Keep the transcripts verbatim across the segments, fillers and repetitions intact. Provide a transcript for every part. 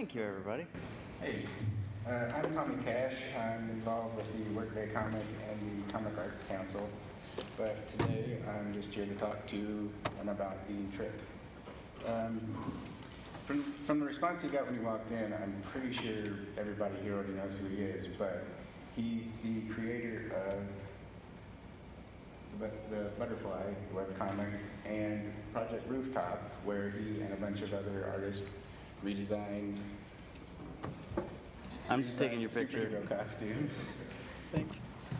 Thank you, everybody. Hey, uh, I'm Tommy Cash. I'm involved with the Workday Comic and the Comic Arts Council, but today I'm just here to talk to and about the trip. Um, from, from the response he got when he walked in, I'm pretty sure everybody here already knows who he is, but he's the creator of the, the Butterfly webcomic and Project Rooftop, where he and a bunch of other artists redesigned I'm just taking your picture. Superhero costumes. Thanks.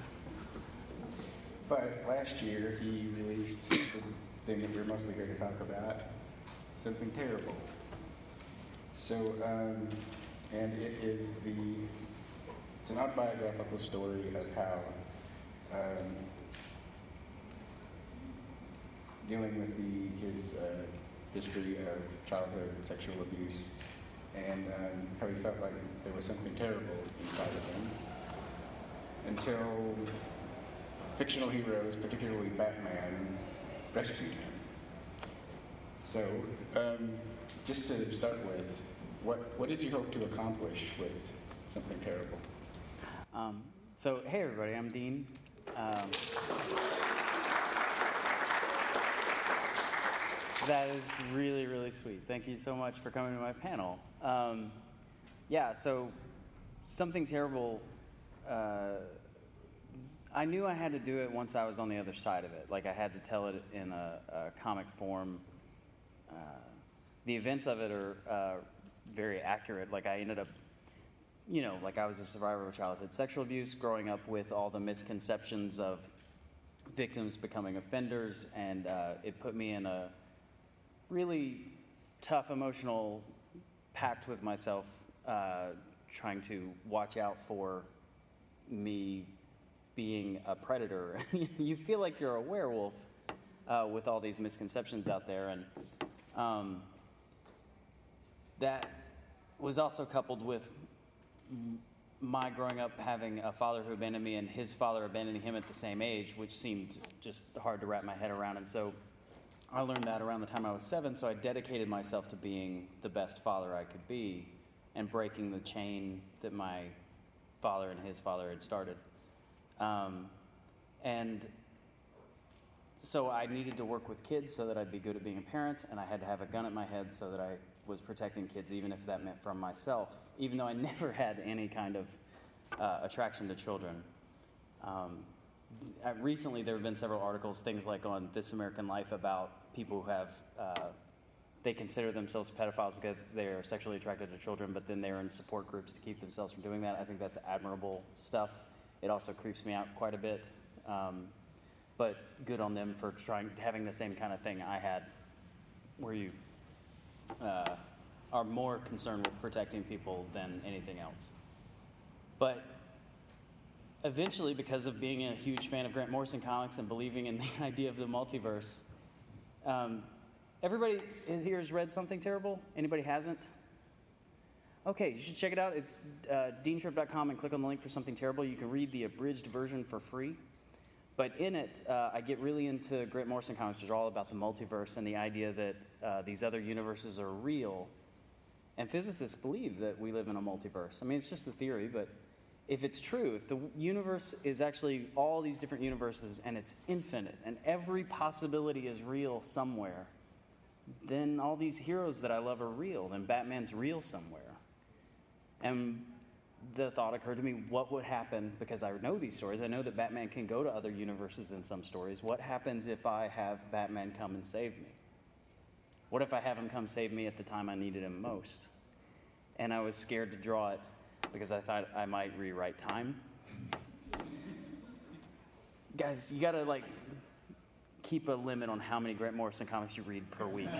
But last year he released the thing that we're mostly here to talk about, Something Terrible. So, um, and it is the, it's an autobiographical story of how um, dealing with the, his uh, history of childhood sexual abuse, and um, how he felt like there was something terrible inside of him until fictional heroes, particularly Batman, rescued him. So, um, just to start with, what, what did you hope to accomplish with Something Terrible? Um, so, hey everybody, I'm Dean. Um, That is really, really sweet. Thank you so much for coming to my panel. Um, yeah, so Something Terrible, uh, I knew I had to do it once I was on the other side of it. Like, I had to tell it in a, a comic form. Uh, the events of it are uh, very accurate. Like, I ended up, you know, like I was a survivor of childhood sexual abuse, growing up with all the misconceptions of victims becoming offenders, and uh, it put me in a really tough emotional pact with myself, uh, trying to watch out for me being a predator. You feel like you're a werewolf uh, with all these misconceptions out there, and um, that was also coupled with my growing up having a father who abandoned me and his father abandoning him at the same age, which seemed just hard to wrap my head around. And so I learned that around the time I was seven, so I dedicated myself to being the best father I could be and breaking the chain that my father and his father had started. Um, and so I needed to work with kids so that I'd be good at being a parent, and I had to have a gun at my head so that I was protecting kids, even if that meant from myself, even though I never had any kind of uh, attraction to children. Um, Uh, recently, there have been several articles, things like on This American Life, about people who have, uh, they consider themselves pedophiles because they're sexually attracted to children, but then they're in support groups to keep themselves from doing that. I think that's admirable stuff. It also creeps me out quite a bit. Um, but good on them for trying, having the same kind of thing I had, where you uh, are more concerned with protecting people than anything else. But eventually, because of being a huge fan of Grant Morrison comics and believing in the idea of the multiverse, um, everybody is, here has read Something Terrible? Anybody hasn't? Okay, you should check it out. It's uh, dean trip dot com and click on the link for Something Terrible. You can read the abridged version for free. But in it, uh, I get really into Grant Morrison comics, which are all about the multiverse and the idea that uh, these other universes are real. And physicists believe that we live in a multiverse. I mean, it's just a theory, but if it's true, if the universe is actually all these different universes and it's infinite and every possibility is real somewhere, then all these heroes that I love are real, then Batman's real somewhere. And the thought occurred to me, what would happen, because I know these stories, I know that Batman can go to other universes in some stories. What happens if I have Batman come and save me? What if I have him come save me at the time I needed him most? And I was scared to draw it, because I thought I might rewrite time. Guys, you gotta like keep a limit on how many Grant Morrison comics you read per week.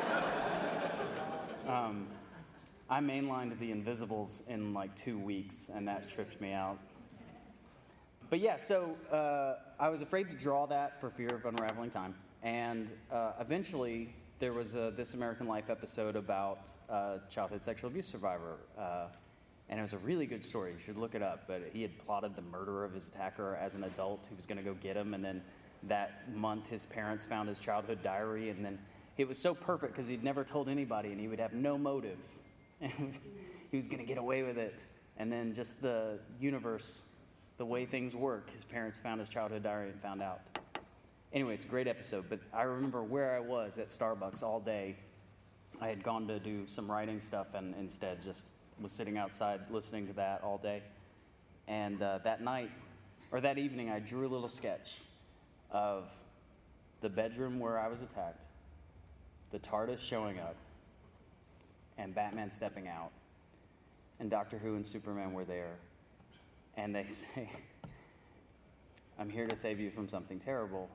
um, I mainlined The Invisibles in like two weeks, and that tripped me out. But yeah, so uh, I was afraid to draw that for fear of unraveling time. And uh, eventually, there was a This American Life episode about a childhood sexual abuse survivor. Uh, And it was a really good story. You should look it up. But he had plotted the murder of his attacker as an adult who was going to go get him. And then that month, his parents found his childhood diary. And then it was so perfect because he'd never told anybody, and he would have no motive. and he was going to get away with it. And then just the universe, the way things work, his parents found his childhood diary and found out. Anyway, it's a great episode, but I remember where I was at Starbucks all day. I had gone to do some writing stuff and instead just was sitting outside listening to that all day. And uh, that night, or that evening, I drew a little sketch of the bedroom where I was attacked, the TARDIS showing up, and Batman stepping out, and Doctor Who and Superman were there, and they say, "I'm here to save you from something terrible."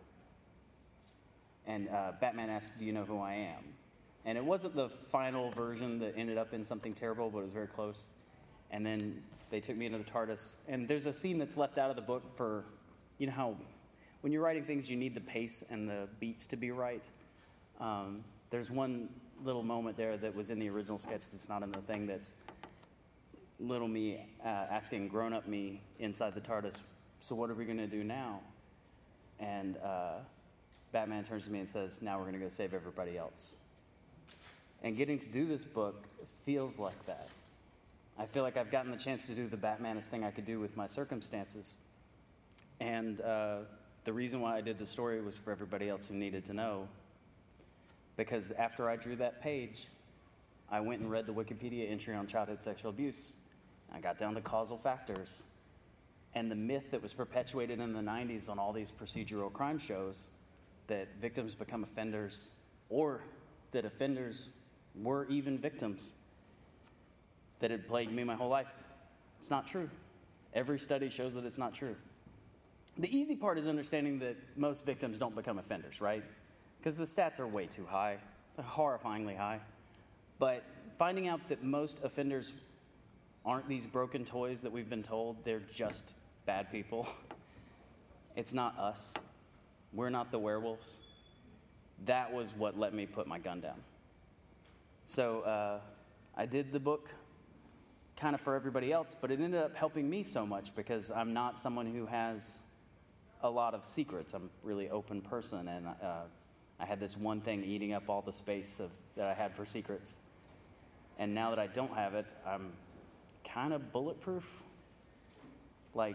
And uh, Batman asked, "Do you know who I am?" And it wasn't the final version that ended up in something terrible, but it was very close. And then they took me into the TARDIS, and there's a scene that's left out of the book for, you know how when you're writing things, you need the pace and the beats to be right. Um, there's one little moment there that was in the original sketch that's not in the thing, that's little me uh, asking grown-up me inside the TARDIS, "So what are we going to do now?" And uh, Batman turns to me and says, "Now we're going to go save everybody else." And getting to do this book feels like that. I feel like I've gotten the chance to do the Batmanest thing I could do with my circumstances. And uh, the reason why I did the story was for everybody else who needed to know. Because after I drew that page, I went and read the Wikipedia entry on childhood sexual abuse. I got down to causal factors. And the myth that was perpetuated in the nineties on all these procedural crime shows, that victims become offenders, or that offenders were even victims, that had plagued me my whole life. It's not true. Every study shows that it's not true. The easy part is understanding that most victims don't become offenders, right? Because the stats are way too high, they're horrifyingly high. But finding out that most offenders aren't these broken toys that we've been told, they're just bad people. It's not us. We're not the werewolves. That was what let me put my gun down. So uh, I did the book kind of for everybody else, but it ended up helping me so much because I'm not someone who has a lot of secrets. I'm a really open person, and uh, I had this one thing eating up all the space of, that I had for secrets. And now that I don't have it, I'm kind of bulletproof. Like,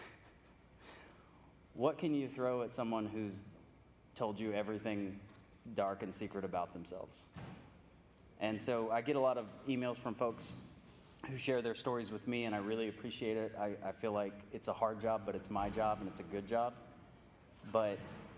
what can you throw at someone who's told you everything dark and secret about themselves? And so I get a lot of emails from folks who share their stories with me, and I really appreciate it. I, I feel like it's a hard job, but it's my job, and it's a good job. But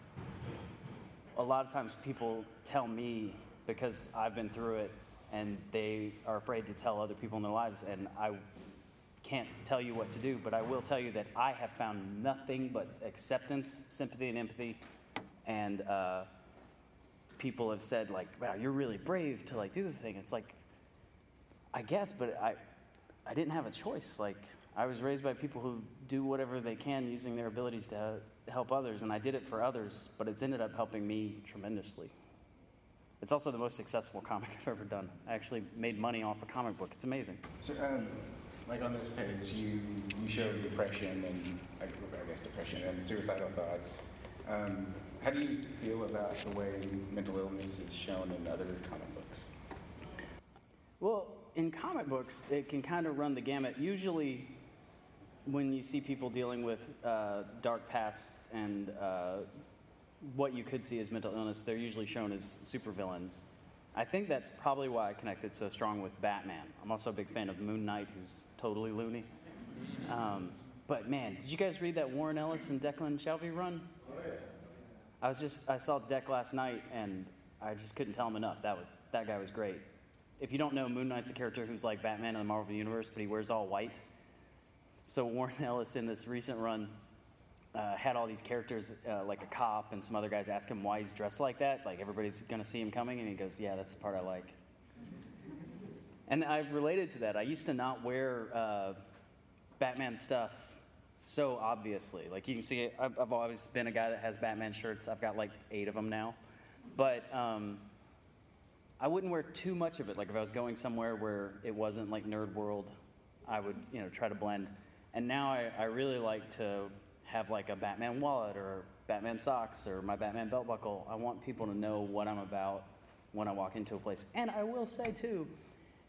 a lot of times people tell me because I've been through it, and they are afraid to tell other people in their lives, and I can't tell you what to do, but I will tell you that I have found nothing but acceptance, sympathy, and empathy. And uh, people have said, like, "Wow, you're really brave to like do the thing." It's like, I guess, but I, I didn't have a choice. Like, I was raised by people who do whatever they can using their abilities to help others, and I did it for others, but it's ended up helping me tremendously. It's also the most successful comic I've ever done. I actually made money off a comic book. It's amazing. So, um, like on this page, you, you showed depression and, I guess, depression and suicidal thoughts. Um, how do you feel about the way mental illness is shown in other comic books? Well, in comic books, it can kind of run the gamut. Usually, when you see people dealing with uh, dark pasts and uh, what you could see as mental illness, they're usually shown as supervillains. I think that's probably why I connected so strong with Batman. I'm also a big fan of Moon Knight, who's totally loony. Um, but man, did you guys read that Warren Ellis and Declan Shalvey run? Oh, yeah. I was just, I saw Deck last night, and I just couldn't tell him enough. That was, that guy was great. If you don't know, Moon Knight's a character who's like Batman in the Marvel Universe, but he wears all white. So Warren Ellis in this recent run uh, had all these characters, uh, like a cop and some other guys ask him why he's dressed like that. Like, everybody's going to see him coming, and he goes, "Yeah, that's the part I like." And I've related to that. I used to not wear uh, Batman stuff so obviously. Like, you can see it. I've, I've always been a guy that has Batman shirts. I've got like eight of them now. But um, I wouldn't wear too much of it. Like, if I was going somewhere where it wasn't like Nerd World, I would, you know, try to blend. And now I, I really like to have like a Batman wallet or Batman socks or my Batman belt buckle. I want people to know what I'm about when I walk into a place. And I will say too,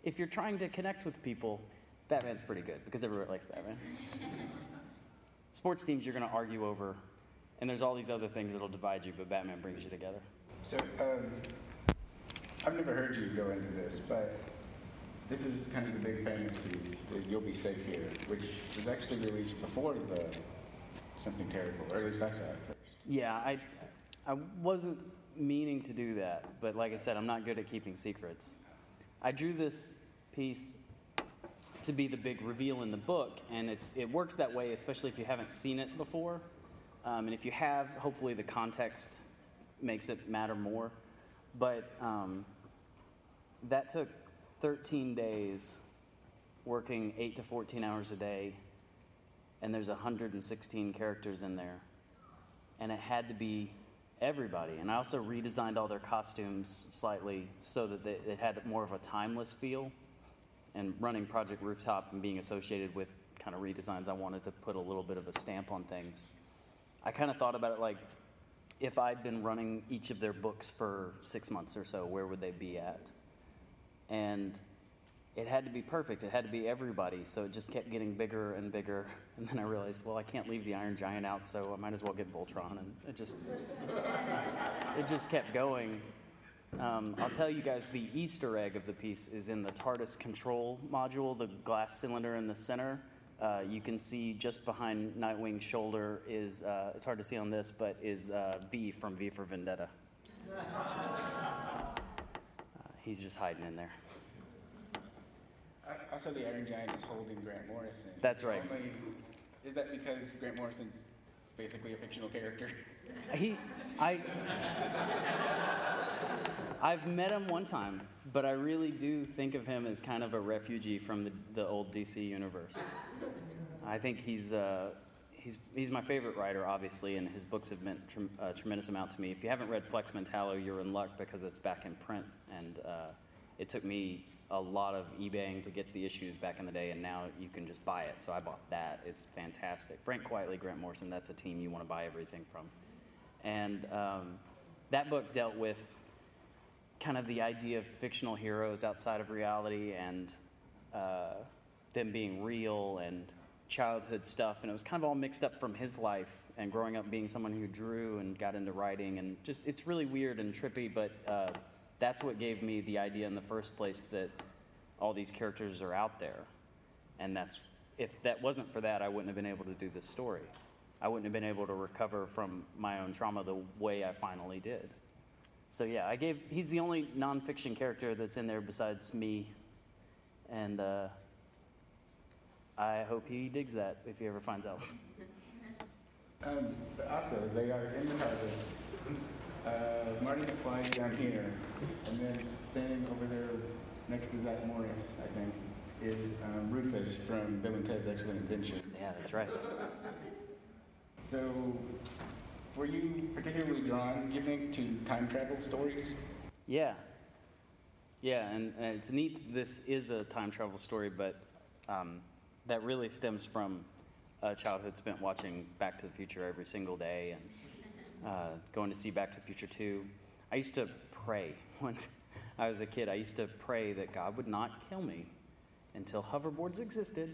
if you're trying to connect with people, Batman's pretty good because everybody likes Batman. Sports teams you're going to argue over, and there's all these other things that'll divide you, but Batman brings you together. So, um, I've never heard you go into this, but this is kind of the big famous piece, that You'll Be Safe Here, which was actually released before the Something Terrible, or at least I saw it first. Yeah, I, I wasn't meaning to do that, but like I said, I'm not good at keeping secrets. I drew this piece to be the big reveal in the book, and it's it works that way, especially if you haven't seen it before. Um, and if you have, hopefully the context makes it matter more. But um, that took thirteen days, working eight to fourteen hours a day, and there's one hundred sixteen characters in there. And it had to be everybody. And I also redesigned all their costumes slightly so that they, it had more of a timeless feel. And running Project Rooftop and being associated with kind of redesigns, I wanted to put a little bit of a stamp on things. I kind of thought about it like, if I'd been running each of their books for six months or so, where would they be at? And it had to be perfect. It had to be everybody. So it just kept getting bigger and bigger. And then I realized, well, I can't leave the Iron Giant out, so I might as well get Voltron. And it just, it just kept going. Um, I'll tell you guys, the Easter egg of the piece is in the TARDIS control module, the glass cylinder in the center. Uh, you can see just behind Nightwing's shoulder is, uh, it's hard to see on this, but is uh, V from V for Vendetta. Uh, he's just hiding in there. I, I saw the Iron Giant is holding Grant Morrison. That's right. Only, is that because Grant Morrison's basically a fictional character? He, I, I've met him one time, but I really do think of him as kind of a refugee from the, the old D C universe. I think he's, uh, he's, he's my favorite writer, obviously, and his books have meant trem- a tremendous amount to me. If you haven't read Flex Mentallo, you're in luck because it's back in print, and uh, it took me a lot of eBaying to get the issues back in the day, and now you can just buy it, so I bought that. It's fantastic. Frank Quitely, Grant Morrison, that's a team you want to buy everything from. And um, that book dealt with kind of the idea of fictional heroes outside of reality and uh, them being real and childhood stuff. And it was kind of all mixed up from his life and growing up being someone who drew and got into writing. And just, it's really weird and trippy, but uh, that's what gave me the idea in the first place that all these characters are out there. And that's, if that wasn't for that, I wouldn't have been able to do this story. I wouldn't have been able to recover from my own trauma the way I finally did. So yeah, I gave, he's the only nonfiction character that's in there besides me. And uh, I hope he digs that if he ever finds out. Um, but also, they are in the TARDIS. Uh, Marty McFly down here, and then standing over there next to Zach Morris, I think, is um, Rufus from Bill and Ted's Excellent Adventure. Yeah, that's right. So, were you particularly drawn, you think, to time travel stories? Yeah. Yeah, and, and it's neat this is a time travel story, but um, that really stems from a childhood spent watching Back to the Future every single day and uh, going to see Back to the Future two. I used to pray when I was a kid. I used to pray that God would not kill me until hoverboards existed.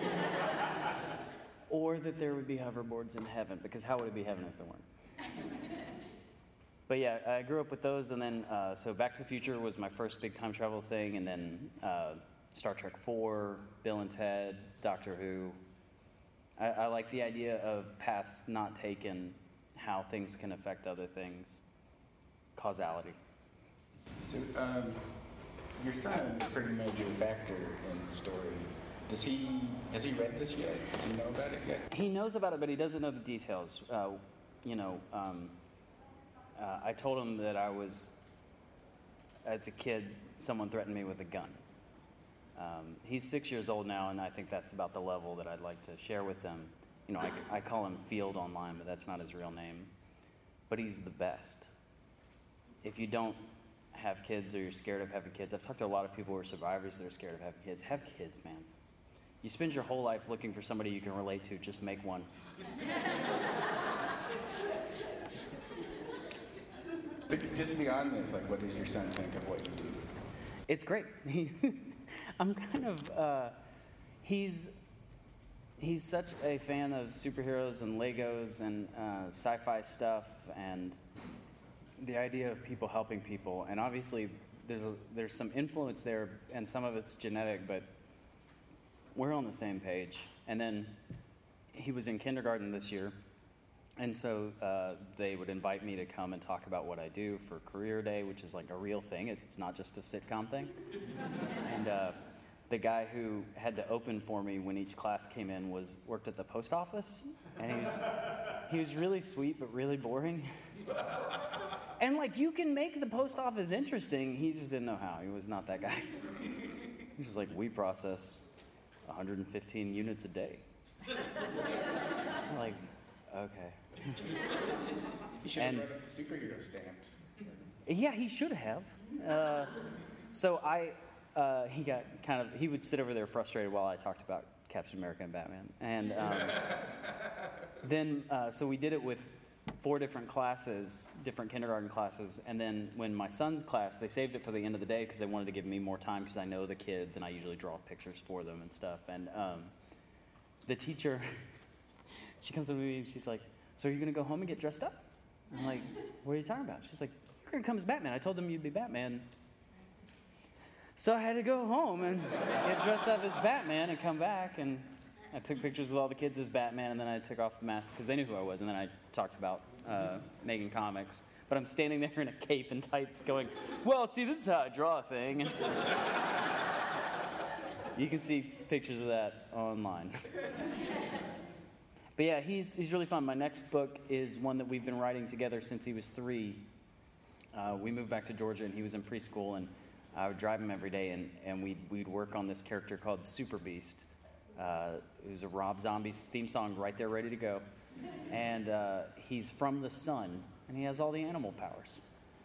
Or that there would be hoverboards in heaven, because how would it be heaven if there weren't? But yeah, I grew up with those, and then, uh, so Back to the Future was my first big time travel thing, and then uh, Star Trek four, Bill and Ted, Doctor Who. I, I like the idea of paths not taken, how things can affect other things, causality. So, um, your son is a pretty major factor in the story. Does he, has he read this yet? Does he know about it yet? He knows about it, but he doesn't know the details. Uh, you know, um, uh, I told him that I was, as a kid, someone threatened me with a gun. Um, he's six years old now, and I think that's about the level that I'd like to share with them. You know, I, I call him Field online, but that's not his real name. But he's the best. If you don't have kids or you're scared of having kids, I've talked to a lot of people who are survivors that are scared of having kids. Have kids, man. You spend your whole life looking for somebody you can relate to, just make one. But just beyond this, like, what does your son think of what you do? It's great. I'm kind of, uh, he's, he's such a fan of superheroes and Legos and uh, sci-fi stuff and the idea of people helping people. And obviously there's, a, there's some influence there and some of it's genetic, but we're on the same page. And then he was in kindergarten this year. And so uh, they would invite me to come and talk about what I do for Career Day, which is like a real thing. It's not just a sitcom thing. and uh, the guy who had to open for me when each class came in was worked at the post office, and he was he was really sweet but really boring. And like you can make the post office interesting. He just didn't know how. He was not that guy. He was just like, we process one hundred fifteen units a day. I'm like, okay. You should have And- brought up the superhero stamps. Yeah, he should have. Uh, so I, uh, he got kind of, he would sit over there frustrated while I talked about Captain America and Batman. And um, then, uh, so we did it with four different classes, different kindergarten classes. And then when my son's class, they saved it for the end of the day because they wanted to give me more time because I know the kids and I usually draw pictures for them and stuff. And um, the teacher, she comes up to me and she's like, so are you going to go home and get dressed up? I'm like, what are you talking about? She's like, you're going to come as Batman. I told them you'd be Batman. So I had to go home and get dressed up as Batman and come back. And I took pictures with all the kids as Batman, and then I took off the mask because they knew who I was. And then I talked about uh, making comics. But I'm standing there in a cape and tights going, well, see, this is how I draw a thing. You can see pictures of that online. But yeah, he's, he's really fun. My next book is one that we've been writing together since he was three. Uh, we moved back to Georgia, and he was in preschool, and I would drive him every day, and, and we'd, we'd work on this character called Super Beast. Uh, it was a Rob Zombie's theme song right there ready to go. And uh, he's from the sun, and he has all the animal powers.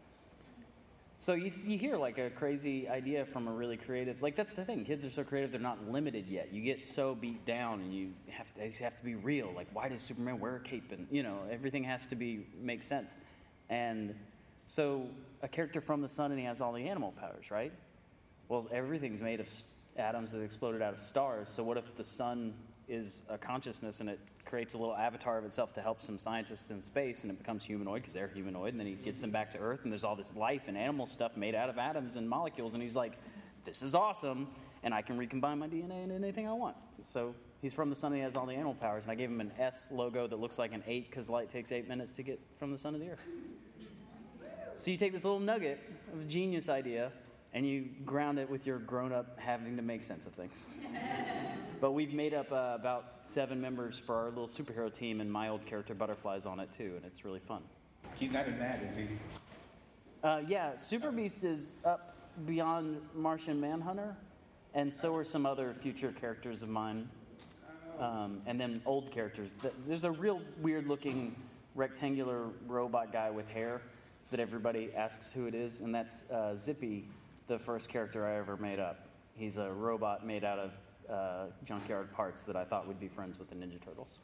So you, you hear like a crazy idea from a really creative, like that's the thing, kids are so creative, they're not limited yet. You get so beat down and you have to, they have to be real. Like, why does Superman wear a cape? And, you know, everything has to be, make sense. And so a character from the sun and he has all the animal powers, right? Well, everything's made of s- atoms that exploded out of stars. So what if the sun is a consciousness and it creates a little avatar of itself to help some scientists in space, and it becomes humanoid because they're humanoid, and then he gets them back to Earth, and there's all this life and animal stuff made out of atoms and molecules, and he's like, this is awesome, and I can recombine my D N A into anything I want. So he's from the sun, and he has all the animal powers, and I gave him an S logo that looks like an eight because light takes eight minutes to get from the sun to the Earth. So you take this little nugget of a genius idea, and you ground it with your grown-up having to make sense of things. But we've made up uh, about seven members for our little superhero team, and my old character Butterfly's on it too, and it's really fun. He's not in that, is he? Uh, yeah, Super Beast is up beyond Martian Manhunter, and so are some other future characters of mine, um, and then old characters. Th- There's a real weird-looking rectangular robot guy with hair that everybody asks who it is, and that's uh, Zippy, the first character I ever made up. He's a robot made out of uh, junkyard parts that I thought would be friends with the Ninja Turtles.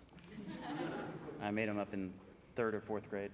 I made him up in third or fourth grade.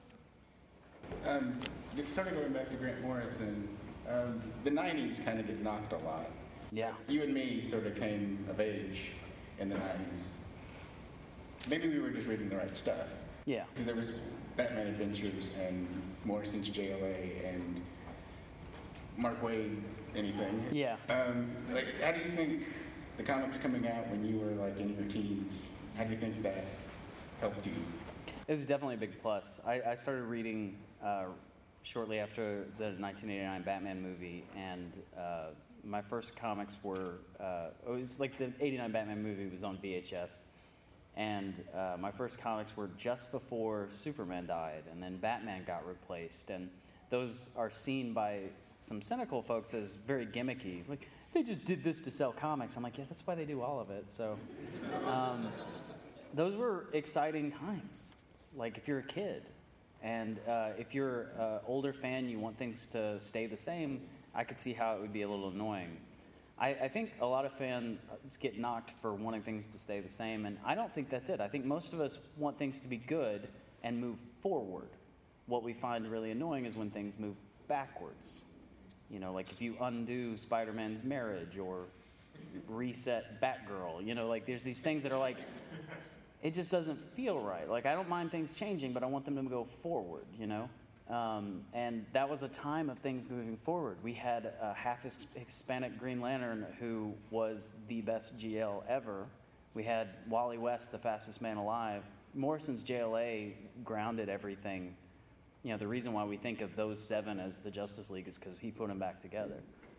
Um, sort of going back to Grant Morrison, um, the nineties kind of get knocked a lot. Yeah. You and me sort of came of age in the nineties. Maybe we were just reading the right stuff. Yeah. Because there was Batman Adventures and Morrison's J L A and Mark Waid, anything. Yeah. Um, like, how do you think the comics coming out when you were like in your teens, how do you think that helped you? It was definitely a big plus. I, I started reading uh, shortly after the nineteen eighty-nine Batman movie, and uh, my first comics were, uh, it was like the eighty-nine Batman movie was on V H S, and uh, my first comics were just before Superman died, and then Batman got replaced, and those are seen by some cynical folks as very gimmicky. Like, they just did this to sell comics. I'm like, yeah, that's why they do all of it. So um, those were exciting times. Like, if you're a kid, and uh, if you're an older fan, you want things to stay the same, I could see how it would be a little annoying. I, I think a lot of fans get knocked for wanting things to stay the same, and I don't think that's it. I think most of us want things to be good and move forward. What we find really annoying is when things move backwards. You know, like if you undo Spider-Man's marriage or reset Batgirl, you know, like there's these things that are like, it just doesn't feel right. Like I don't mind things changing, but I want them to go forward, you know? Um, and that was a time of things moving forward. We had a half Hispanic Green Lantern who was the best G L ever. We had Wally West, the fastest man alive. Morrison's J L A grounded everything. You know, the reason why we think of those seven as the Justice League is because he put them back together.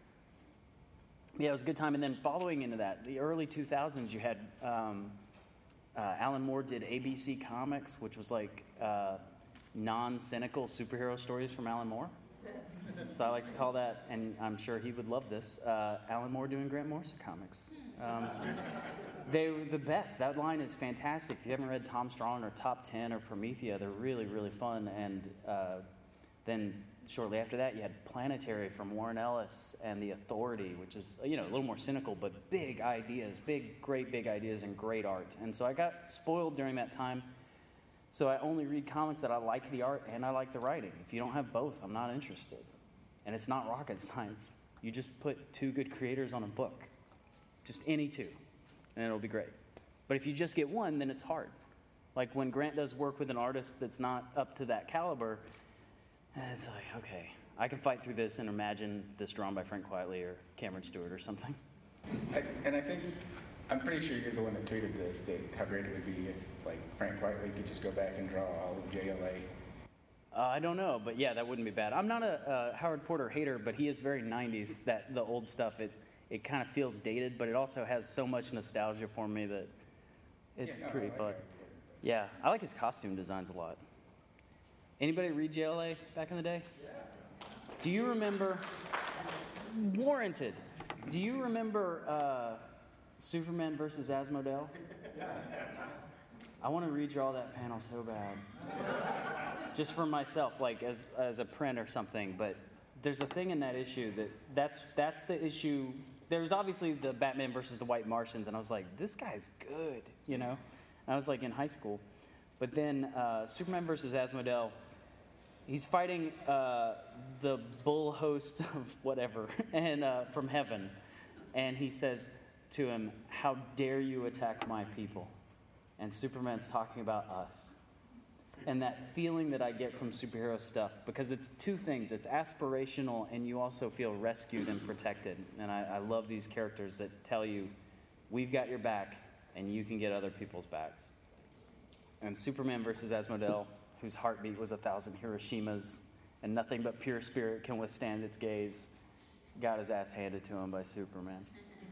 Yeah, it was a good time. And then following into that, the early two thousands, you had um, uh, Alan Moore did A B C Comics, which was like uh, non-cynical superhero stories from Alan Moore. So I like to call that, and I'm sure he would love this, uh, Alan Moore doing Grant Morrison comics. Um, they were the best. That line is fantastic. If you haven't read Tom Strong or Top ten or Promethea, they're really, really fun. And uh, then shortly after that, you had Planetary from Warren Ellis and The Authority, which is, you know, a little more cynical, but big ideas, big, great big ideas and great art. And so I got spoiled during that time. So I only read comics that I like the art and I like the writing. If you don't have both, I'm not interested. And it's not rocket science. You just put two good creators on a book. Just any two, and it'll be great. But if you just get one, then it's hard. Like when Grant does work with an artist that's not up to that caliber, it's like, okay, I can fight through this and imagine this drawn by Frank Quitely or Cameron Stewart or something. I, and I think, I'm pretty sure you're the one that tweeted this, that how great it would be if like Frank Quitely could just go back and draw all of J L A. Uh, I don't know, but yeah, that wouldn't be bad. I'm not a uh, Howard Porter hater, but he is very nineties, that the old stuff, it it kind of feels dated, but it also has so much nostalgia for me that it's Yeah, no, pretty I like fun. it. Yeah, I like his costume designs a lot. Anybody read J L A back in the day? Yeah. Do you remember, warranted, do you remember uh, Superman versus Asmodee? Yeah. I want to redraw that panel so bad. Just for myself, like as as a print or something, but there's a thing in that issue that that's that's the issue. There's obviously the Batman versus the White Martians, and I was like, this guy's good, you know? And I was like in high school. But then uh, Superman versus Asmodee, he's fighting uh, the bull host of whatever, and uh, from heaven. And he says to him, how dare you attack my people? And Superman's talking about us. And that feeling that I get from superhero stuff, because it's two things. It's aspirational, and you also feel rescued and protected. And I, I love these characters that tell you, we've got your back, and you can get other people's backs. And Superman versus Asmodee, whose heartbeat was a thousand Hiroshimas, and nothing but pure spirit can withstand its gaze, got his ass handed to him by Superman.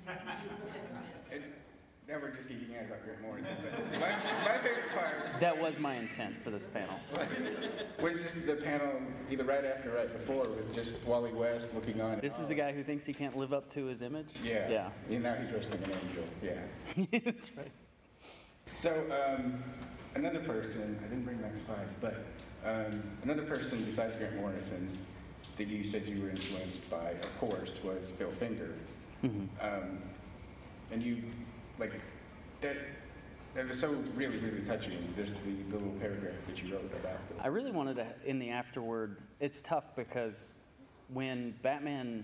And now we're just geeking out about Grant Morrison, but my, my favorite part... That was my intent for this panel. Was, was just the panel either right after or right before with just Wally West looking on. This is the guy who thinks he can't live up to his image? Yeah. Yeah. And now he's wrestling an angel. Yeah. That's right. So um, another person, I didn't bring that slide, but um, another person besides Grant Morrison that you said you were influenced by, of course, was Bill Finger. Mm-hmm. Um, and you, like, that, that was so really, really touching, just the, the little paragraph that you wrote about the... I really wanted to, in the afterword, it's tough because when Batman,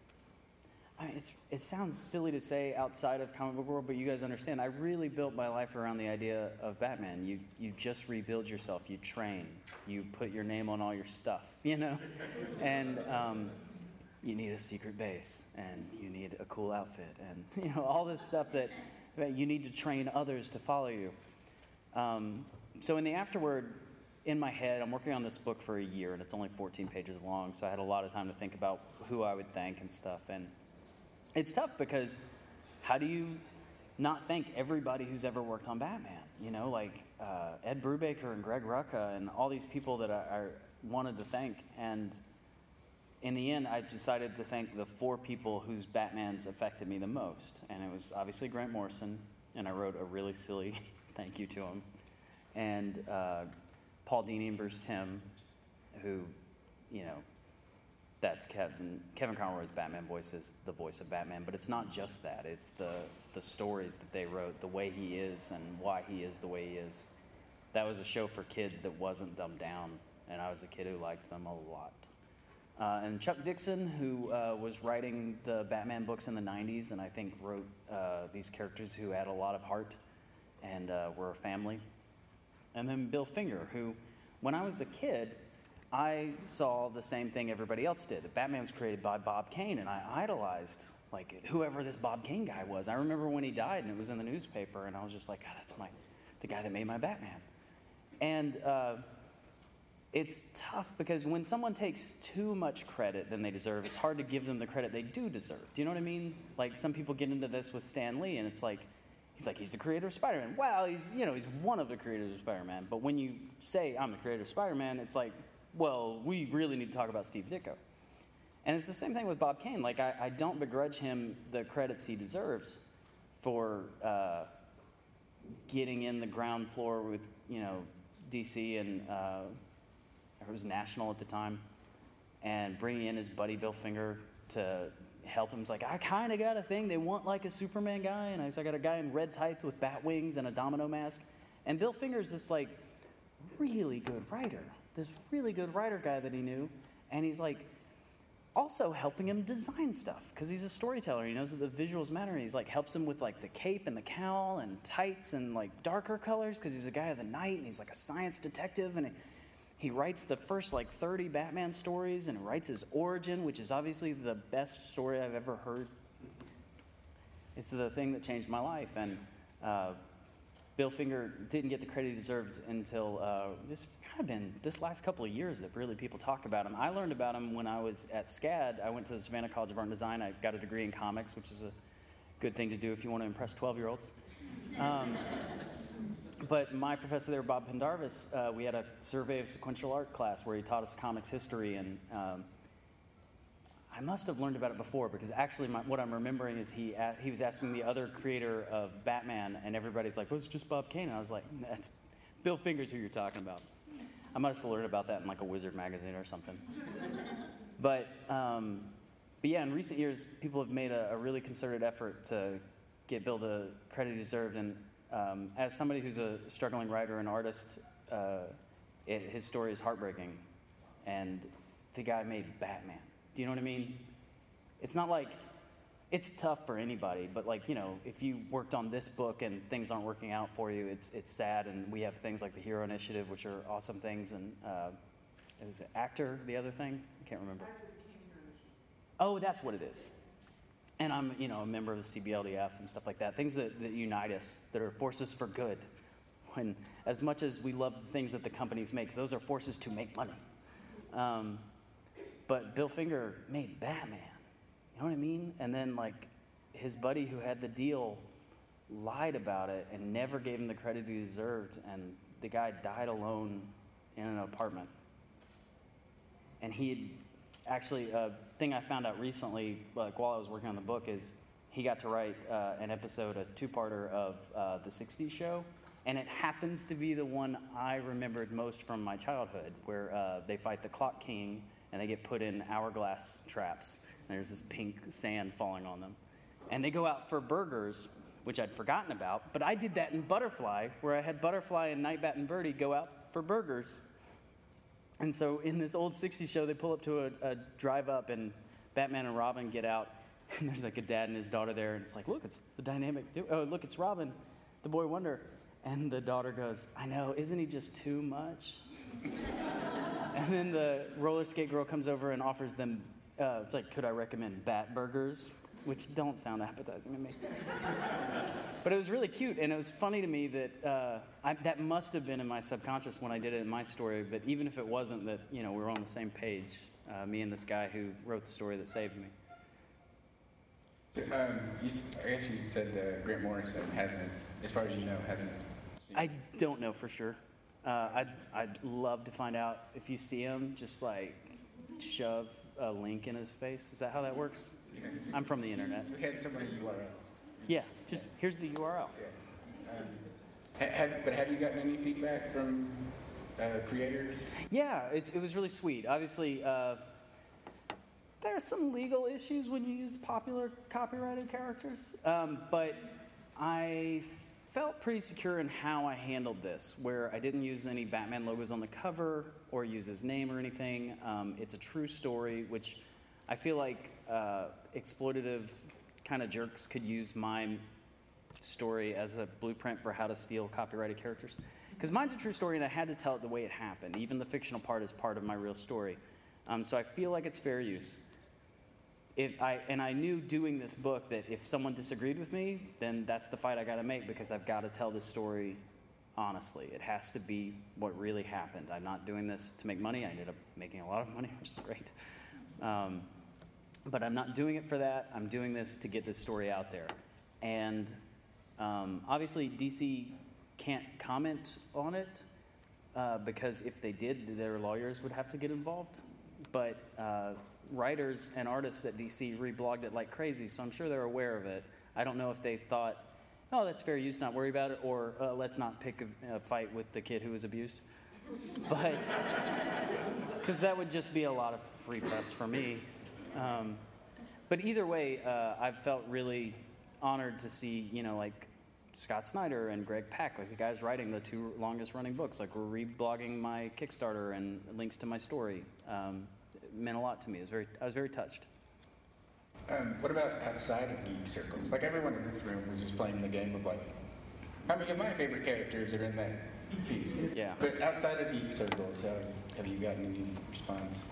I mean, it's, it sounds silly to say outside of comic book world, but you guys understand, I really built my life around the idea of Batman. You, you just rebuild yourself, you train, you put your name on all your stuff, you know? And um, you need a secret base, and you need a cool outfit, and you know, all this stuff that, that you need to train others to follow you. Um, so in the afterword, in my head, I'm working on this book for a year, and it's only fourteen pages long, so I had a lot of time to think about who I would thank and stuff. And it's tough because how do you not thank everybody who's ever worked on Batman? You know, like uh, Ed Brubaker and Greg Rucka and all these people that I, I wanted to thank. And in the end, I decided to thank the four people whose Batmans affected me the most. And it was obviously Grant Morrison, and I wrote a really silly thank you to him. And uh, Paul Dini and Bruce Timm, who, you know, that's Kevin. Kevin Conroy's Batman voice is the voice of Batman, but it's not just that. It's the, the stories that they wrote, the way he is and why he is the way he is. That was a show for kids that wasn't dumbed down, and I was a kid who liked them a lot. Uh, and Chuck Dixon, who uh, was writing the Batman books in the nineties, and I think wrote uh, these characters who had a lot of heart and uh, were a family. And then Bill Finger, who, when I was a kid, I saw the same thing everybody else did. Batman was created by Bob Kane, and I idolized like whoever this Bob Kane guy was. I remember when he died, and it was in the newspaper, and I was just like, God, that's my, the guy that made my Batman. And uh, it's tough because when someone takes too much credit than they deserve, it's hard to give them the credit they do deserve. Do you know what I mean? Like some people get into this with Stan Lee, and it's like, he's like, he's the creator of Spider-Man. Well, he's, you know, he's one of the creators of Spider-Man. But when you say, I'm the creator of Spider-Man, it's like, well, we really need to talk about Steve Ditko. And it's the same thing with Bob Kane. Like, I, I don't begrudge him the credits he deserves for uh, getting in the ground floor with, you know, D C and uh, it was National at the time, and bringing in his buddy Bill Finger to help him. He's like, I kind of got a thing. They want like a Superman guy, and I, I got a guy in red tights with bat wings and a domino mask. And Bill Finger's this like really good writer, this really good writer guy that he knew, and he's like also helping him design stuff because he's a storyteller. He knows that the visuals matter. And he's like helps him with like the cape and the cowl and tights and like darker colors because he's a guy of the night and he's like a science detective, and he, He writes the first like thirty Batman stories and writes his origin, which is obviously the best story I've ever heard. It's the thing that changed my life. And uh, Bill Finger didn't get the credit he deserved until uh, this kind of been this last couple of years that really people talk about him. I learned about him when I was at SCAD. I went to the Savannah College of Art and Design. I got a degree in comics, which is a good thing to do if you want to impress twelve-year-olds. Um, But my professor there, Bob Pendarvis, uh, we had a survey of sequential art class where he taught us comics history, and um, I must have learned about it before because actually my, what I'm remembering is he a- he was asking the other creator of Batman, and everybody's like, well, it's just Bob Kane. And I was like, that's Bill Finger's who you're talking about. I must have learned about that in like a Wizard magazine or something. but, um, but yeah, in recent years, people have made a, a really concerted effort to get Bill the credit he deserved, and Um, as somebody who's a struggling writer and artist, uh, it, his story is heartbreaking. And the guy made Batman. Do you know what I mean? It's not like, it's tough for anybody, but like, you know, if you worked on this book and things aren't working out for you, it's it's sad. And we have things like the Hero Initiative, which are awesome things. And uh, it was Actor, the other thing? I can't remember. Oh, that's what it is. And I'm, you know, a member of the C B L D F and stuff like that. Things that, that unite us, that are forces for good. When, as much as we love the things that the companies make, those are forces to make money. Um, but Bill Finger made Batman. You know what I mean? And then, like, his buddy who had the deal lied about it and never gave him the credit he deserved. And the guy died alone in an apartment. And he had actually, a thing I found out recently, like while I was working on the book, is he got to write uh, an episode, a two-parter of uh, the sixties show, and it happens to be the one I remembered most from my childhood, where uh, they fight the Clock King, and they get put in hourglass traps, and there's this pink sand falling on them. And they go out for burgers, which I'd forgotten about, but I did that in Butterfly, where I had Butterfly and Nightbat and Birdie go out for burgers. And so in this old sixties show, they pull up to a, a drive up, and Batman and Robin get out, and there's like a dad and his daughter there, and it's like, look, it's the dynamic duo. Oh, look, it's Robin, the boy wonder. And the daughter goes, I know, isn't he just too much? And then the roller skate girl comes over and offers them, uh, it's like, could I recommend Bat Burgers? Which don't sound appetizing to me. But it was really cute, and it was funny to me that uh, I, that must have been in my subconscious when I did it in my story, but even if it wasn't, that, you know, we were on the same page, uh, me and this guy who wrote the story that saved me. Um, you, I guess you said that Grant Morrison hasn't, as far as you know, hasn't seen I don't know for sure. Uh, I'd, I'd love to find out. If you see him, just like shove a link in his face. Is that how that works? Yeah. I'm from the internet. You had some of the U R L. Yeah, just here's the U R L. Yeah. Um, ha- have, but have you gotten any feedback from uh, creators? Yeah, it's, it was really sweet. Obviously, uh, there are some legal issues when you use popular copyrighted characters, um, but I felt pretty secure in how I handled this, where I didn't use any Batman logos on the cover or use his name or anything. Um, it's a true story, which I feel like uh, exploitative kind of jerks could use my story as a blueprint for how to steal copyrighted characters. Because mine's a true story, and I had to tell it the way it happened. Even the fictional part is part of my real story. Um, so I feel like it's fair use. If I, and I knew doing this book that if someone disagreed with me, then that's the fight I got to make, because I've got to tell this story honestly. It has to be what really happened. I'm not doing this to make money. I ended up making a lot of money, which is great. Um, but I'm not doing it for that. I'm doing this to get this story out there. And um, obviously, D C can't comment on it, uh, because if they did, their lawyers would have to get involved. But uh, writers and artists at D C reblogged it like crazy, so I'm sure they're aware of it. I don't know if they thought, oh, that's fair use, not worry about it, or uh, let's not pick a, a fight with the kid who was abused. But, because that would just be a lot of free press for me. Um, but either way, uh, I've felt really honored to see, you know, like Scott Snyder and Greg Pak, like the guys writing the two longest running books, like we're reblogging my Kickstarter and links to my story. Um, it meant a lot to me. It was very, I was very touched. Um, what about outside of geek circles? Like everyone in this room was just playing the game of like, how many of my favorite characters are in that piece? Yeah. But outside of geek circles, uh, have you gotten any response?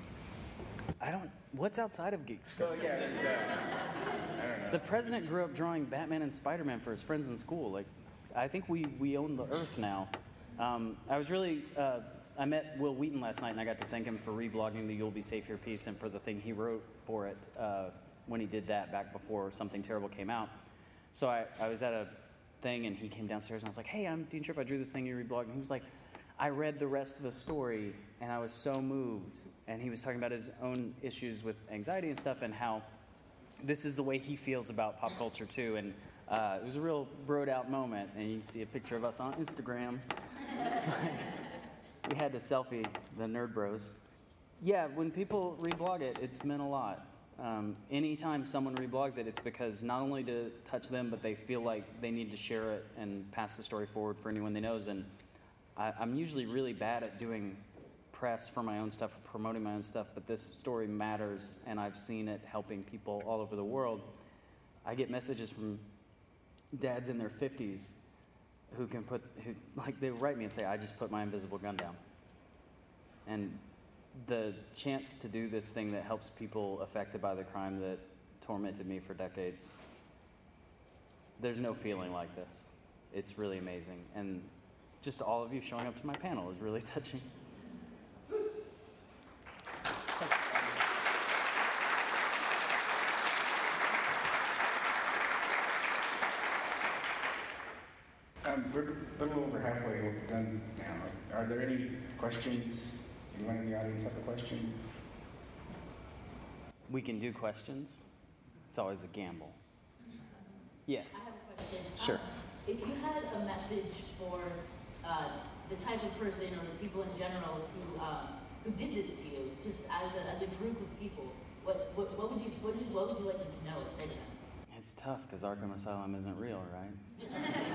I don't, what's outside of geek? Oh yeah, there's that. I don't know. The president grew up drawing Batman and Spider-Man for his friends in school. Like, I think we, we own the earth now. Um, I was really, uh, I met Will Wheaton last night, and I got to thank him for reblogging the You'll Be Safe Here piece and for the thing he wrote for it uh, when he did that back before Something Terrible came out. So I, I was at a thing, and he came downstairs, and I was like, hey, I'm Dean Tripp. I drew this thing you reblogged. And he was like, I read the rest of the story, and I was so moved. And he was talking about his own issues with anxiety and stuff, and how this is the way he feels about pop culture, too. And uh, it was a real broed out moment, and you can see a picture of us on Instagram. We had to selfie, the Nerd Bros. Yeah, when people reblog it, it's meant a lot. Um, anytime someone reblogs it, it's because not only to touch them, but they feel like they need to share it and pass the story forward for anyone they knows. And I, I'm usually really bad at doing press for my own stuff, or promoting my own stuff, but this story matters, and I've seen it helping people all over the world. I get messages from dads in their fifties who can put, who like they write me and say, I just put my invisible gun down. And the chance to do this thing that helps people affected by the crime that tormented me for decades, there's no feeling like this. It's really amazing. And just all of you showing up to my panel is really touching. Um, we're a little over halfway done now. Are there any questions? Anyone in the audience have a question? We can do questions. It's always a gamble. Yes. I have a question. Sure. Um, if you had a message for uh, the type of person or the people in general who um, who did this to you, just as a, as a group of people, what, what, what would you what, would you, what would you like them to know or say to them? It's tough because Arkham Asylum isn't real, right?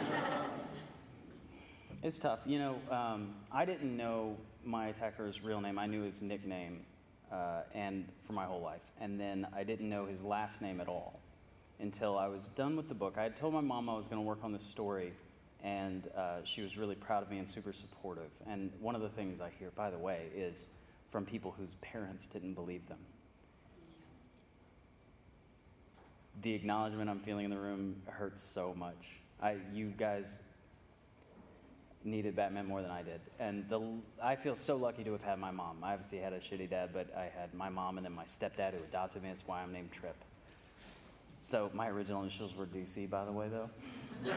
It's tough. You know, um, I didn't know my attacker's real name. I knew his nickname uh, and for my whole life. And then I didn't know his last name at all until I was done with the book. I had told my mom I was going to work on this story, and uh, she was really proud of me and super supportive. And one of the things I hear, by the way, is from people whose parents didn't believe them. The acknowledgement I'm feeling in the room hurts so much. I, you guys needed Batman more than I did. And the, I feel so lucky to have had my mom. I obviously had a shitty dad, but I had my mom and then my stepdad who adopted me. That's why I'm named Tripp. So my original initials were D C, by the way, though. It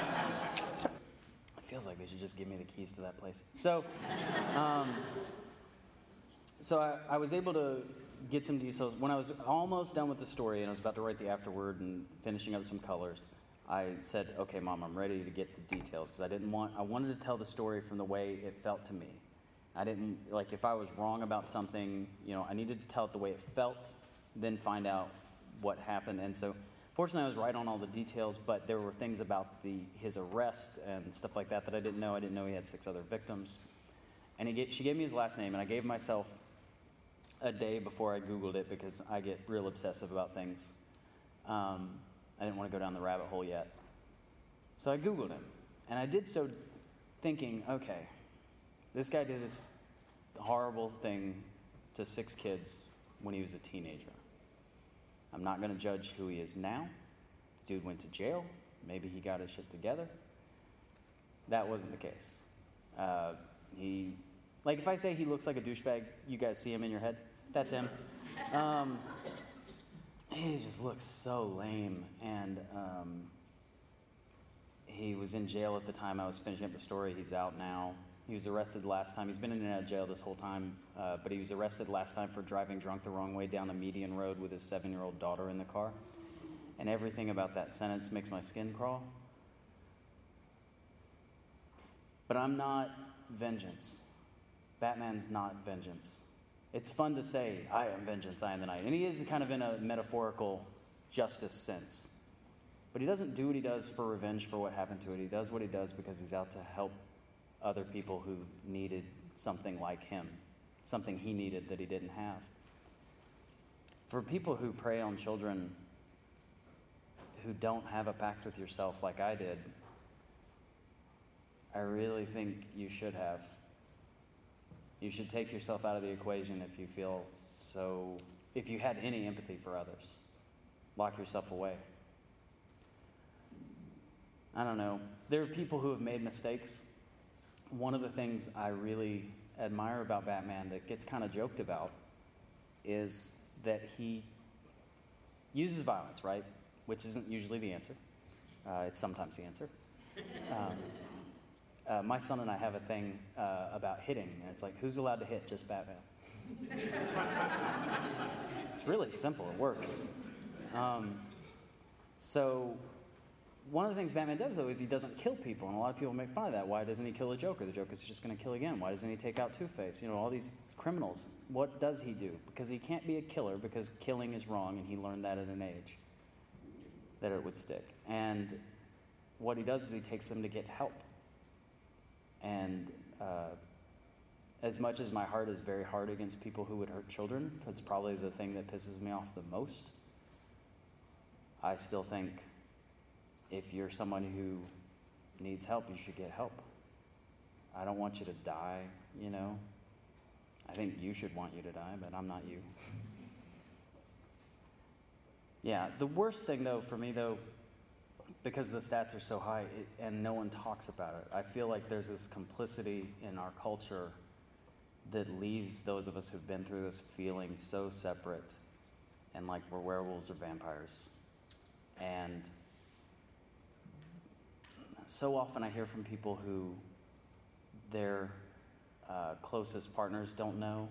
feels like they should just give me the keys to that place. So, um, so I, I was able to get some details. When I was almost done with the story and I was about to write the afterword and finishing up some colors, I said, okay, Mom, I'm ready to get the details, because I didn't want, I wanted to tell the story from the way it felt to me. I didn't, like, if I was wrong about something, you know, I needed to tell it the way it felt, then find out what happened. And so Fortunately, I was right on all the details, but there were things about the his arrest and stuff like that that I didn't know. I didn't know he had six other victims. And he get, she gave me his last name, and I gave myself a day before I Googled it because I get real obsessive about things. Um, I didn't want to go down the rabbit hole yet. So I Googled him, and I did so thinking, okay, this guy did this horrible thing to six kids when he was a teenager. I'm not going to judge who he is now. Dude went to jail. Maybe he got his shit together. That wasn't the case. Uh, he, like if I say he looks like a douchebag, you guys see him in your head? That's him. Um, he just looks so lame. And um, he was in jail at the time I was finishing up the story. He's out now. He was arrested last time. He's been in and out of jail this whole time, uh, but he was arrested last time for driving drunk the wrong way down a median road with his seven-year-old daughter in the car. And everything about that sentence makes my skin crawl. But I'm not vengeance. Batman's not vengeance. It's fun to say, I am vengeance, I am the night. And he is kind of in a metaphorical justice sense. But he doesn't do what he does for revenge for what happened to it. He does what he does because he's out to help other people who needed something like him, something he needed that he didn't have. For people who prey on children who don't have a pact with yourself like I did, I really think you should have. You should take yourself out of the equation if you feel so, if you had any empathy for others. Lock yourself away. I don't know. There are people who have made mistakes. One of the things I really admire about Batman that gets kind of joked about is that he uses violence, right? Which isn't usually the answer. Uh, it's sometimes the answer. Um, uh, my son and I have a thing uh, about hitting, and it's like, who's allowed to hit? Just Batman. It's really simple. It works. Um, so one of the things Batman does, though, is he doesn't kill people, and a lot of people make fun of that. Why doesn't he kill the Joker? The Joker's just going to kill again. Why doesn't he take out Two-Face? You know, all these criminals. What does he do? Because he can't be a killer, because killing is wrong, and he learned that at an age that it would stick. And what he does is he takes them to get help. And uh, as much as my heart is very hard against people who would hurt children, that's probably the thing that pisses me off the most. I still think if you're someone who needs help, you should get help. I don't want you to die, you know. I think you should want you to die, but I'm not you. Yeah, the worst thing, though, for me, though, because the stats are so high it, and no one talks about it, I feel like there's this complicity in our culture that leaves those of us who've been through this feeling so separate and like we're werewolves or vampires. And so often I hear from people who their uh, closest partners don't know,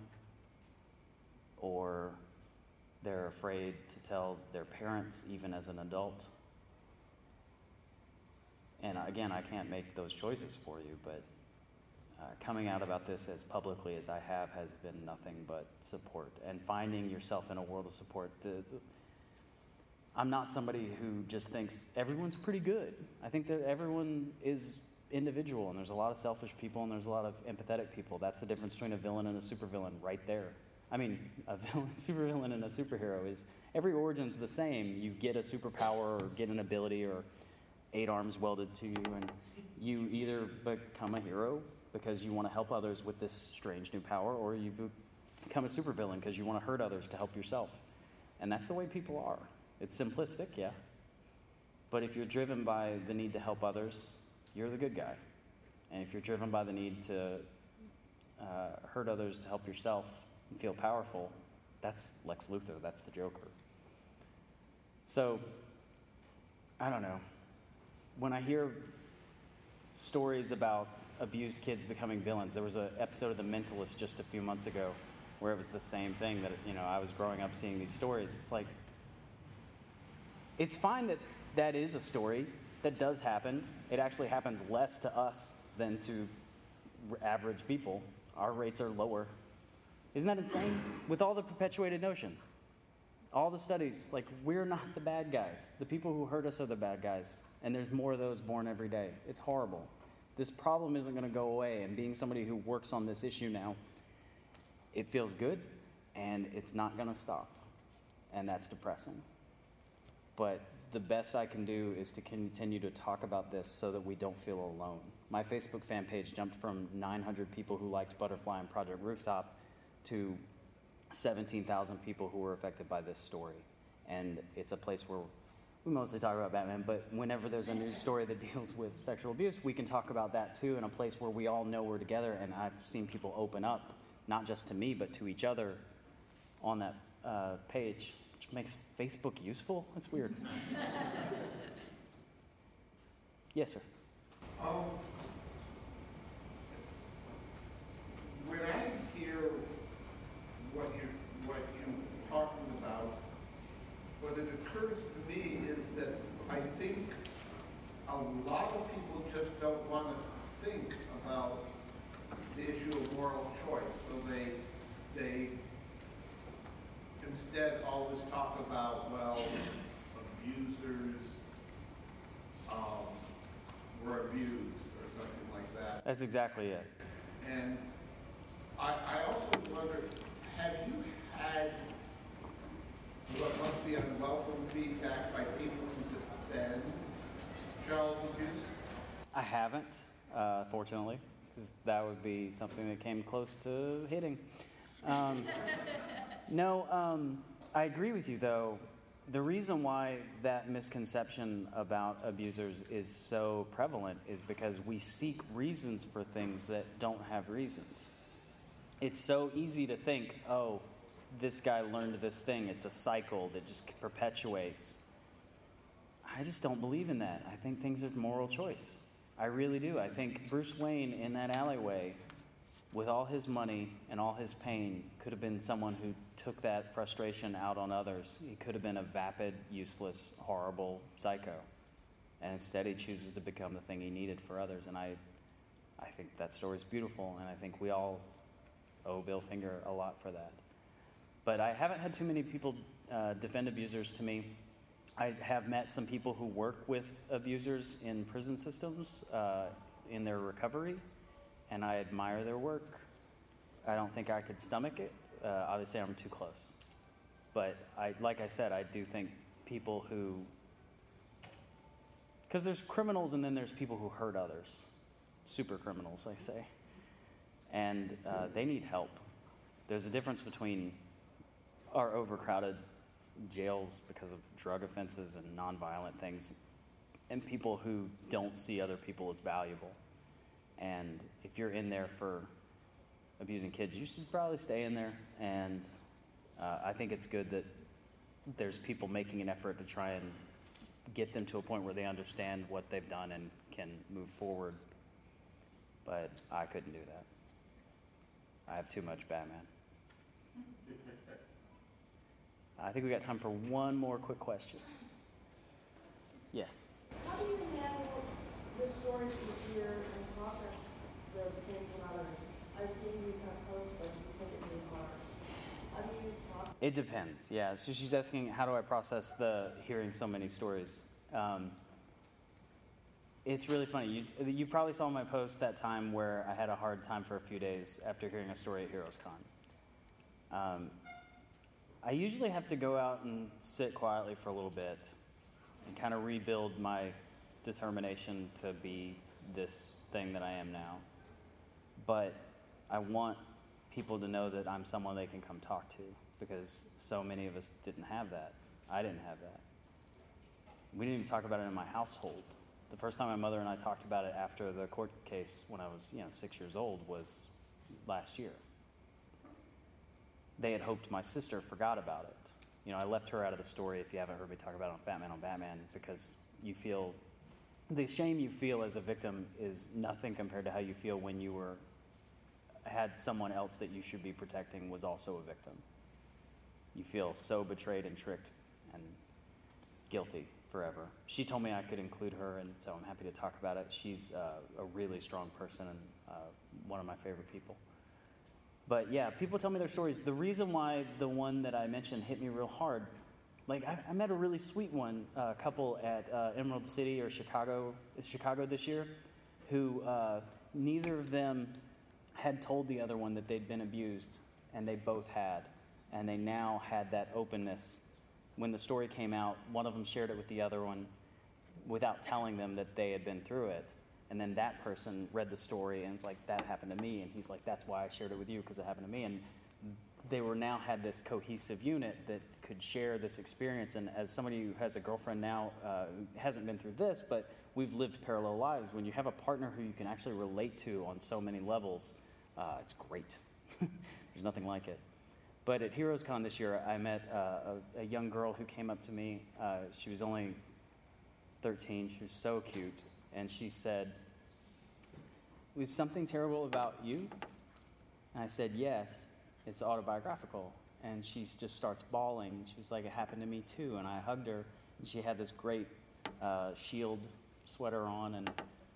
or they're afraid to tell their parents, even as an adult. And again, I can't make those choices for you, but uh, coming out about this as publicly as I have has been nothing but support. And finding yourself in a world of support. The, the, I'm not somebody who just thinks everyone's pretty good. I think that everyone is individual, and there's a lot of selfish people, and there's a lot of empathetic people. That's the difference between a villain and a supervillain right there. I mean, a villain, supervillain and a superhero is, every origin's the same. You get a superpower or get an ability or eight arms welded to you, and you either become a hero because you want to help others with this strange new power, or you become a supervillain because you want to hurt others to help yourself. And that's the way people are. It's simplistic, yeah. But if you're driven by the need to help others, you're the good guy. And if you're driven by the need to uh, hurt others to help yourself and feel powerful, that's Lex Luthor, that's the Joker. So, I don't know. When I hear stories about abused kids becoming villains, there was an episode of The Mentalist just a few months ago where it was the same thing that, you know, I was growing up seeing these stories. It's like, it's fine that that is a story that does happen. It actually happens less to us than to average people. Our rates are lower. Isn't that insane? With all the perpetuated notion. All the studies, like, we're not the bad guys. The people who hurt us are the bad guys. And there's more of those born every day. It's horrible. This problem isn't going to go away. And being somebody who works on this issue now, it feels good, and it's not going to stop. And that's depressing. But the best I can do is to continue to talk about this so that we don't feel alone. My Facebook fan page jumped from nine hundred people who liked Butterfly and Project Rooftop to seventeen thousand people who were affected by this story. And it's a place where we mostly talk about Batman, but whenever there's a news story that deals with sexual abuse, we can talk about that too, in a place where we all know we're together. And I've seen people open up, not just to me, but to each other on that uh, page, which makes Facebook useful. That's weird. Yes, sir. Um, when I hear what you're, what you're talking about, what it occurs to me is that I think a lot of people just don't want to think about the issue of moral choice. So they, they instead always talk about, well, abusers um, were abused or something like that. That's exactly it. And I, I also wonder, have you had what must be unwelcome feedback by people who defend child abuse? I haven't, uh, fortunately, because that would be something that came close to hitting. Um, no, um, I agree with you, though. The reason why that misconception about abusers is so prevalent is because we seek reasons for things that don't have reasons. It's so easy to think, oh, this guy learned this thing. It's a cycle that just perpetuates. I just don't believe in that. I think things are moral choice. I really do. I think Bruce Wayne in that alleyway, with all his money and all his pain, could have been someone who took that frustration out on others. He could have been a vapid, useless, horrible psycho. And instead he chooses to become the thing he needed for others. And I, I think that story is beautiful, and I think we all owe Bill Finger a lot for that. But I haven't had too many people uh, defend abusers to me. I have met some people who work with abusers in prison systems uh, in their recovery, and I admire their work. I don't think I could stomach it. Uh, obviously, I'm too close. But I, like I said, I do think people who, because there's criminals and then there's people who hurt others, super criminals, I say, and uh, they need help. There's a difference between our overcrowded jails because of drug offenses and nonviolent things, and people who don't see other people as valuable. And if you're in there for abusing kids, you should probably stay in there. And uh, I think it's good that there's people making an effort to try and get them to a point where they understand what they've done and can move forward. But I couldn't do that. I have too much Batman. I think we got time for one more quick question. Yes. How do you handle the stories you hear and process the pain from others? I've seen you kind of post, but you take it really hard. How do you process? It depends, yeah. So she's asking, how do I process the hearing so many stories? Um, it's really funny. You, you probably saw my post that time where I had a hard time for a few days after hearing a story at Heroes Con. Um, I usually have to go out and sit quietly for a little bit and kind of rebuild my determination to be this thing that I am now. But I want people to know that I'm someone they can come talk to, because so many of us didn't have that. I didn't have that. We didn't even talk about it in my household. The first time my mother and I talked about it after the court case when I was, you know, six years old was last year. They had hoped my sister forgot about it. You know, I left her out of the story, if you haven't heard me talk about it on Fat Man on Batman, because you feel, the shame you feel as a victim is nothing compared to how you feel when you were, had someone else that you should be protecting was also a victim. You feel so betrayed and tricked and guilty forever. She told me I could include her, and so I'm happy to talk about it. She's uh, a really strong person and uh, one of my favorite people. But yeah, people tell me their stories. The reason why the one that I mentioned hit me real hard Like, I, I met a really sweet one, uh, couple at uh, Emerald City or Chicago, Chicago this year, who uh, neither of them had told the other one that they'd been abused, and they both had. And they now had that openness. When the story came out, one of them shared it with the other one without telling them that they had been through it. And then that person read the story and was like, that happened to me. And he's like, that's why I shared it with you, because it happened to me. And they were now had this cohesive unit that could share this experience. And as somebody who has a girlfriend now uh, who hasn't been through this, but we've lived parallel lives, when you have a partner who you can actually relate to on so many levels, uh, it's great. There's nothing like it. But at HeroesCon this year, I met uh, a, a young girl who came up to me. Uh, she was only thirteen. She was so cute. And she said, "Was something terrible about you?" And I said, "Yes, it's autobiographical." And she just starts bawling. She was like, "It happened to me too." And I hugged her, and she had this great uh, shield sweater on. And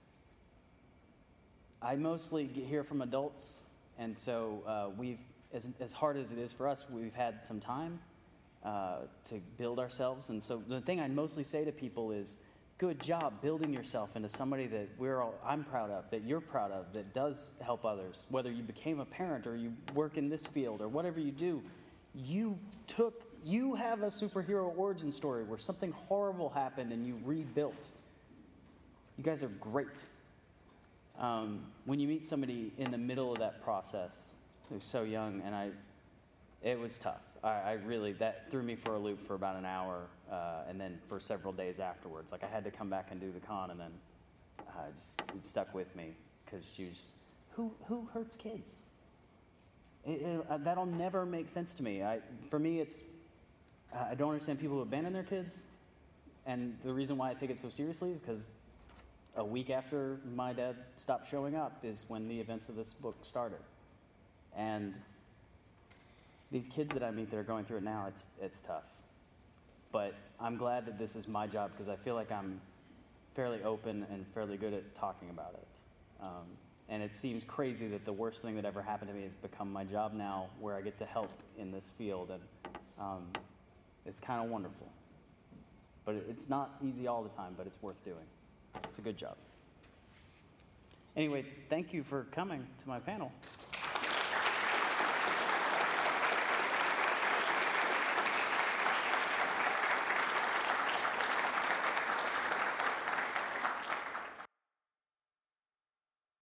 I mostly get hear from adults, and so uh, we've, as, as hard as it is for us, we've had some time uh, to build ourselves. And so the thing I mostly say to people is, good job building yourself into somebody that we're all, I'm proud of, that you're proud of, that does help others. Whether you became a parent or you work in this field or whatever you do, you took, you have a superhero origin story where something horrible happened and you rebuilt. You guys are great. Um, when you meet somebody in the middle of that process, who's so young, and I, it was tough. I, I really, that threw me for a loop for about an hour, uh, and then for several days afterwards. Like, I had to come back and do the con, and then uh, just, it stuck with me, because she was, who, who hurts kids? It, it, uh, that'll never make sense to me. I, for me, it's, uh, I don't understand people who abandon their kids, and the reason why I take it so seriously is because a week after my dad stopped showing up is when the events of this book started. And these kids that I meet that are going through it now, it's it's tough. But I'm glad that this is my job, because I feel like I'm fairly open and fairly good at talking about it. Um, and it seems crazy that the worst thing that ever happened to me has become my job now, where I get to help in this field. And um, it's kind of wonderful. But it's not easy all the time, but it's worth doing. It's a good job. Anyway, thank you for coming to my panel.